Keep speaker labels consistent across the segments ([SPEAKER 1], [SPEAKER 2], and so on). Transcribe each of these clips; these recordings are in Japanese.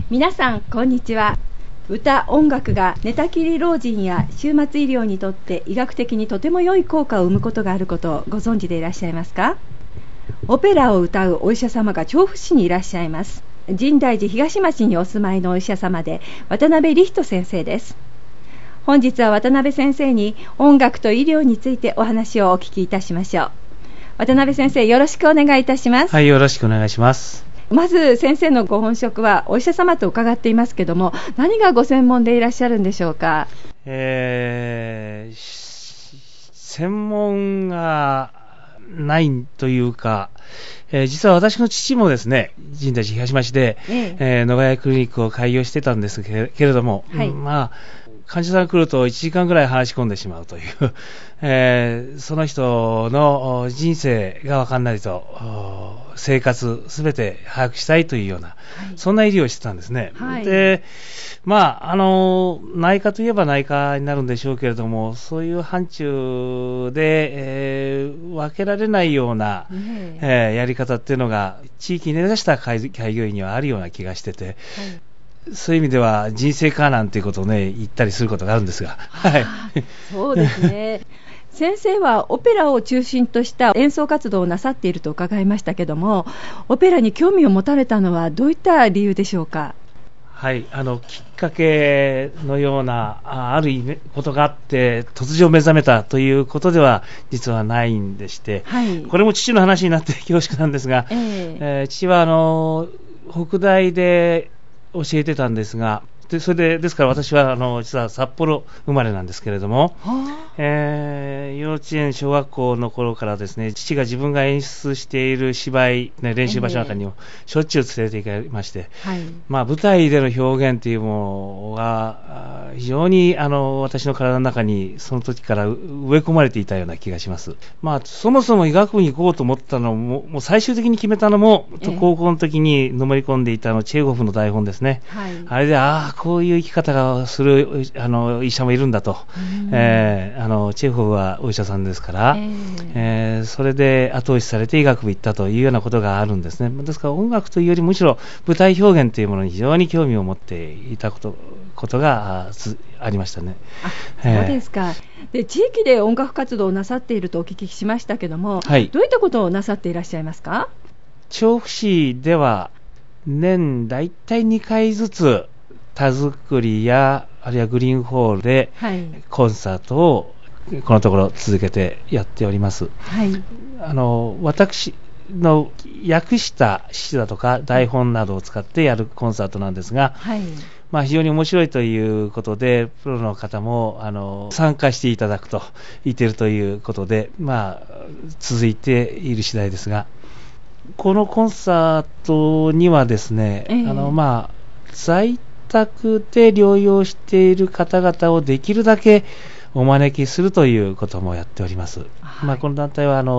[SPEAKER 1] 皆さんこんにちは。歌、音楽が寝たきり老人や終末医療にとって医学的にとても良い効果を生むことがあることをご存知でいらっしゃいますか？オペラを歌うお医者様が調布市にいらっしゃいます。深大寺東町にお住まいのお医者様で渡辺理人先生です。本日は渡辺先生に音楽と医療についてお話をお聞きいたしましょう。渡辺先生、よろしくお願いいたします。
[SPEAKER 2] はい、よろしくお願いします。
[SPEAKER 1] まず先生のご本職はお医者様と伺っていますけども、何がご専門でいらっしゃるんでしょうか？
[SPEAKER 2] 専門がないというか、実は私の父もですね、深大寺東町で、野ヶ谷クリニックを開業してたんですけれども、はい、患者さんが来ると1時間ぐらい話し込んでしまうという、その人の人生が分かんないと生活すべて把握したいというような、はい、そんな医療をしてたんですね。はい、で、内科といえば内科になるんでしょうけれども、そういう範疇で、分けられないような、やり方っていうのが地域に根ざした開業医にはあるような気がしてて、はい、そういう意味では人生科なんていうことをね、言ったりすることがあるんですが、はい、
[SPEAKER 1] そうですね。先生はオペラを中心とした演奏活動をなさっていると伺いましたけども、オペラに興味を持たれたのはどういった理由でしょうか？
[SPEAKER 2] はい、きっかけのようなあることがあって突如目覚めたということでは実はないんでして、はい、これも父の話になって恐縮なんですが、父は北大で教えてたんですが、それでですから私は実は札幌生まれなんですけれども、幼稚園小学校の頃からですね、父が自分が演出している芝居、練習場所の中にもしょっちゅう連れて行かれまして、舞台での表現というものが非常に私の体の中にその時から植え込まれていたような気がします。そもそも医学部に行こうと思ったのも、もう最終的に決めたのも、高校の時にのめり込んでいたチェーホフの台本ですね。あれでこういう生き方がする医者もいるんだと、チェーホフはお医者さんですから、それで後押しされて医学部行ったというようなことがあるんですね。ですから音楽というよりむしろ舞台表現というものに非常に興味を持っていたことがありましたね。
[SPEAKER 1] そうですか。で、地域で音楽活動をなさっているとお聞きしましたけども、はい、どういったことをなさっていらっしゃいますか？
[SPEAKER 2] 調布市では年だいたい2回ずつ田作りやあるいはグリーンホールでコンサートをこのところ続けてやっております。はい、私の訳した詩だとか台本などを使ってやるコンサートなんですが、はい、非常に面白いということでプロの方も参加していただくと言っているということで、続いている次第ですが、このコンサートにはですね、在宅で療養している方々をできるだけお招きするということもやっております。はい、この団体は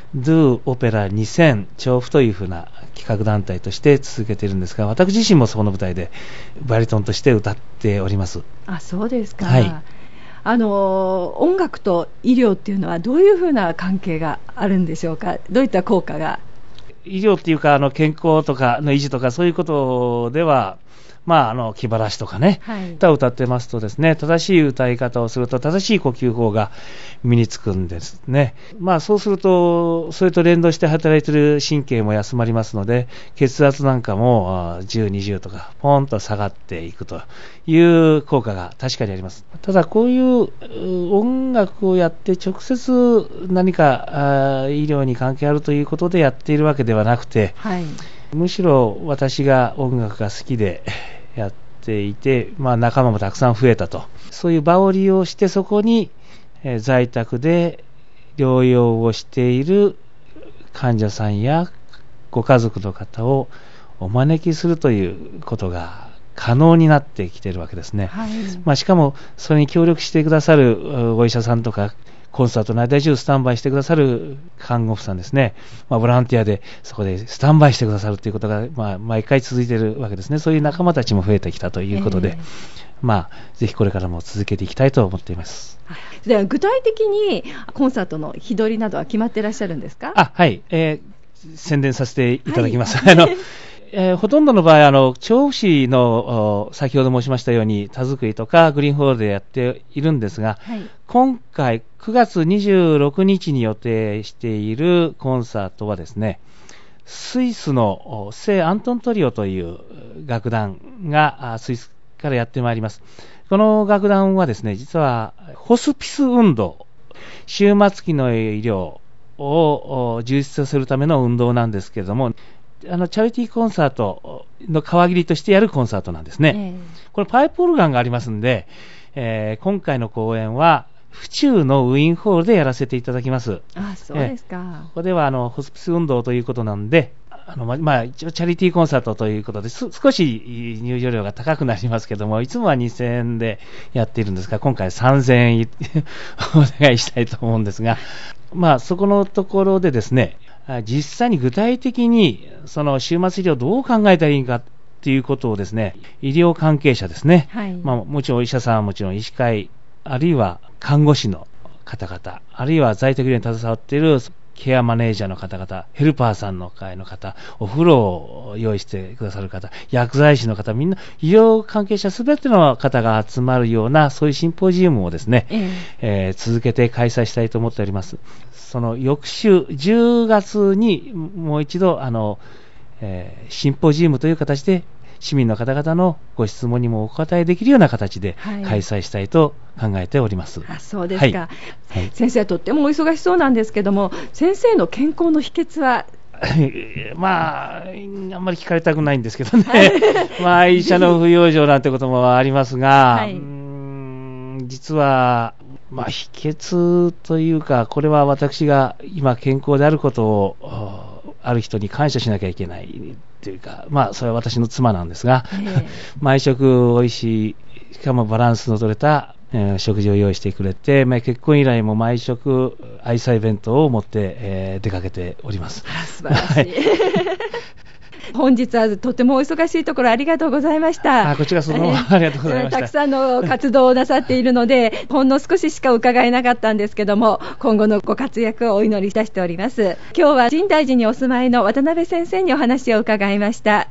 [SPEAKER 2] Do オペラ2000調布というふうな企画団体として続けているんですが、私自身もその舞台でバリトンとして歌っております。
[SPEAKER 1] そうですか。
[SPEAKER 2] はい、
[SPEAKER 1] 音楽と医療っていうのはどういうふうな関係があるんでしょうか？どういった効果が？
[SPEAKER 2] 医療っていうか健康とかの維持とかそういうことでは気晴らしとかね、はい、歌を歌ってますとですね、正しい歌い方をすると正しい呼吸法が身につくんですね。そうするとそれと連動して働いている神経も休まりますので、血圧なんかも10、20とかポンと下がっていくという効果が確かにあります。ただこういう音楽をやって直接何か医療に関係あるということでやっているわけではなくて、はい、むしろ私が音楽が好きでやっていて、仲間もたくさん増えたと、そういう場を利用してそこに在宅で療養をしている患者さんやご家族の方をお招きするということが可能になってきているわけですね。はい、しかもそれに協力してくださるお医者さんとかコンサートの間中スタンバイしてくださる看護婦さんですね、ボランティアでそこでスタンバイしてくださるということが、毎回続いているわけですね。そういう仲間たちも増えてきたということで、ぜひこれからも続けていきたいと思っています。
[SPEAKER 1] では具体的にコンサートの日取りなどは決まっていらっしゃるんですか？
[SPEAKER 2] はい、宣伝させていただきます。はいほとんどの場合、調布市の先ほど申しましたように田作りとかグリーンホールでやっているんですが、はい、今回9月26日に予定しているコンサートはですね、スイスの聖アントントリオという楽団がスイスからやってまいります。この楽団はですね、実はホスピス運動、終末期の医療を充実させるための運動なんですけれども、チャリティーコンサートの皮切りとしてやるコンサートなんですね。これパイプオルガンがありますんで、今回の公演は府中のウィーンホールでやらせていただきます。
[SPEAKER 1] そうですか。
[SPEAKER 2] ここではホスピス運動ということなんで、一応チャリティーコンサートということで少し入場料が高くなりますけども、いつもは2000円でやっているんですが、今回3000円お願いしたいと思うんですが、そこのところでですね、実際に具体的にその終末医療をどう考えたらいいかということをですね、医療関係者ですね、はい、もちろんお医者さんはもちろん医師会、あるいは看護師の方々、あるいは在宅医療に携わっているケアマネージャーの方々、ヘルパーさんの会の方、お風呂を用意してくださる方、薬剤師の方、みんな医療関係者すべての方が集まるようなそういうシンポジウムをですね、続けて開催したいと思っております。その翌週10月にもう一度シンポジウムという形で市民の方々のご質問にもお答えできるような形で開催したいと考えております。
[SPEAKER 1] そうですか、はい、先生はとってもお忙しそうなんですけども、先生の健康の秘訣は
[SPEAKER 2] あんまり聞かれたくないんですけどね医者の不養生なんてこともありますが、はい、実は秘訣というか、これは私が今健康であることをある人に感謝しなきゃいけないというか、それは私の妻なんですが、毎食おいしい、しかもバランスの取れた、食事を用意してくれて、結婚以来も毎食愛妻弁当を持って、出かけております。
[SPEAKER 1] 素晴らしい本日はとてもお忙しいところありがとうございました。
[SPEAKER 2] こちらそのありがとうございました。
[SPEAKER 1] たくさんの活動をなさっているのでほんの少ししか伺えなかったんですけども、今後のご活躍をお祈りいたしております。今日は深大寺にお住まいの渡辺先生にお話を伺いました。